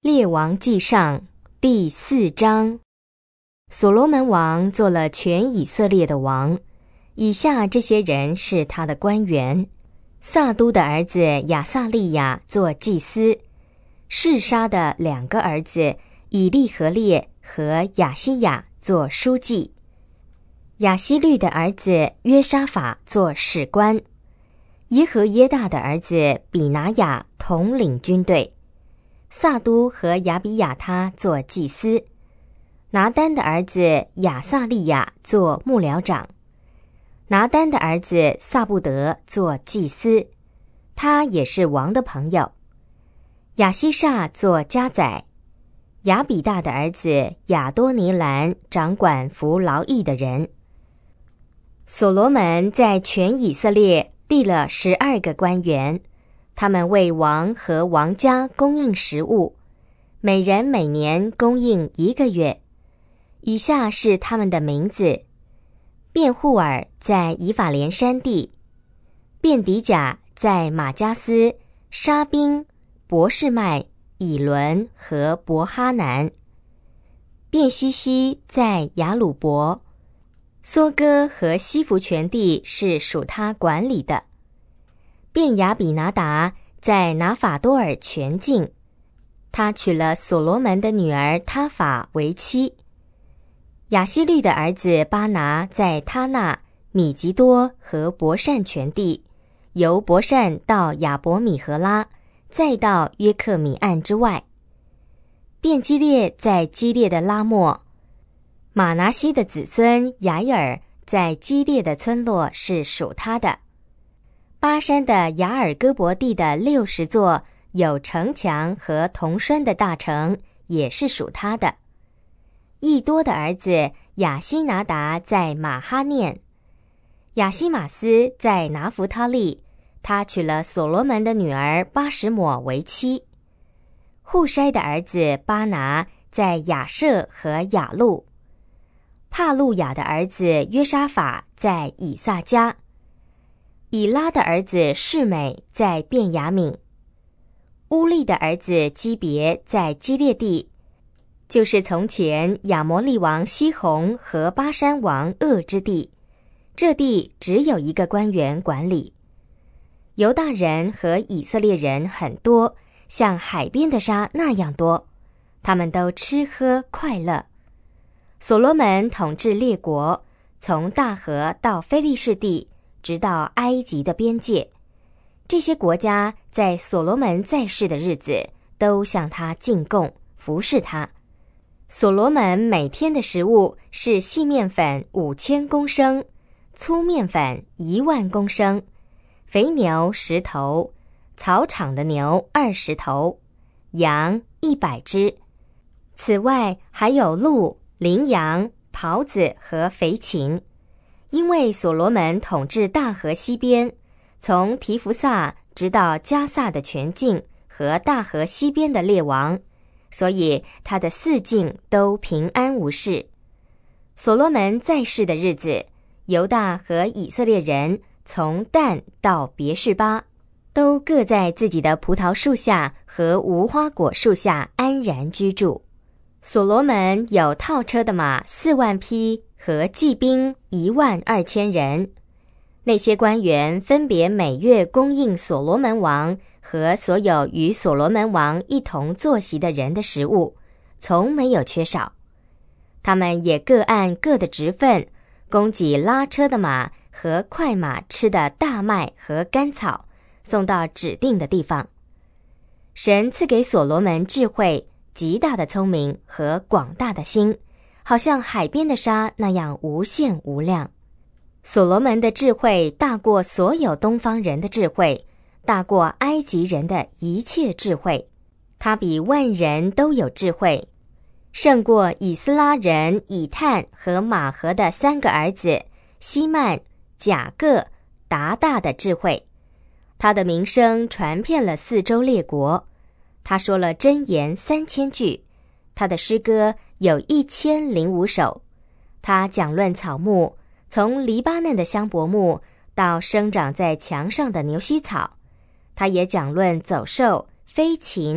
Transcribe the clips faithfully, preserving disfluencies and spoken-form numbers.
列王纪上第四章。所罗门王做了全以色列的王，以下这些人是他的官员：撒都的儿子亚撒利雅做祭司，示沙的两个儿子以利和列和亚西亚做书记，亚希律的儿子约沙法做史官，耶和耶大的儿子比拿雅统领军队，撒都和亚比亚他做祭司，拿单的儿子亚撒利雅做幕僚长，拿单的儿子撒布德做祭司，他也是王的朋友，亚西煞做家宰，亚比大的儿子亚多尼兰掌管服劳役的人。所罗门在全以色列立了十二个官员，他们为王和王家供应食物，每人每年供应一个月。以下是他们的名字：便户尔在以法莲山地，便迪甲在马加斯、沙宾、伯示麦、以伦和伯哈南，便西西在雅鲁伯，梭哥和西弗全地是属他管理的。便雅比拿达在拿法多尔全境，他娶了所罗门的女儿他法为妻。亚希律的儿子巴拿在他那、米吉多和伯善全地，由伯善到亚伯米和拉，再到约克米岸之外。便基列在基列的拉末，马拿西的子孙雅尔在基列的村落是属他的。巴山的雅尔戈伯地的六十座有城墙和铜栓的大城也是属他的。益多的儿子亚西拿达在马哈念，亚西马斯在拿弗他利，他娶了所罗门的女儿巴什抹为妻。户筛的儿子巴拿在亚舍和雅路，帕路亚的儿子约沙法在以萨迦，以拉的儿子示美在便雅悯，乌利的儿子基别在基列地，就是从前亚摩利王西宏和巴山王噩之地，这地只有一个官员管理。犹大人和以色列人很多，像海边的沙那样多，他们都吃喝快乐。所罗门统治列国，从大河到非利士地，直到埃及的边界。这些国家在所罗门在世的日子，都向他进贡，服侍他。所罗门每天的食物是细面粉五千公升，粗面粉一万公升，肥牛十头，草场的牛二十头，羊一百只。此外还有鹿、羚羊、狍子和肥禽。因为所罗门统治大河西边，从提弗萨直到加萨的全境和大河西边的列王，所以他的四境都平安无事。所罗门在世的日子，犹大和以色列人从但到别是巴，都各在自己的葡萄树下和无花果树下安然居住。所罗门有套车的马四万匹和骑兵一万二千人。那些官员分别每月供应所罗门王和所有与所罗门王一同坐席的人的食物，从没有缺少。他们也各按各的职分，供给拉车的马和快马吃的大麦和干草，送到指定的地方。神赐给所罗门智慧、极大的聪明和广大的心，好像海边的沙那样无限无量。所罗门的智慧大过所有东方人的智慧，大过埃及人的一切智慧。他比万人都有智慧，胜过以斯拉人以探和马和的三个儿子希曼、甲各、达大的智慧。他的名声传遍了四周列国。他说了箴言三千句，他的诗歌有一千零五首。他讲论草木，从黎巴嫩的香柏木到生长在墙上的牛膝草。他也讲论走兽、飞禽、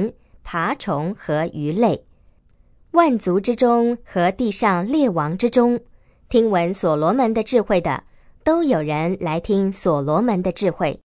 爬虫和鱼类。万族之中和地上列王之中，听闻所罗门的智慧的，都有人来听所罗门的智慧。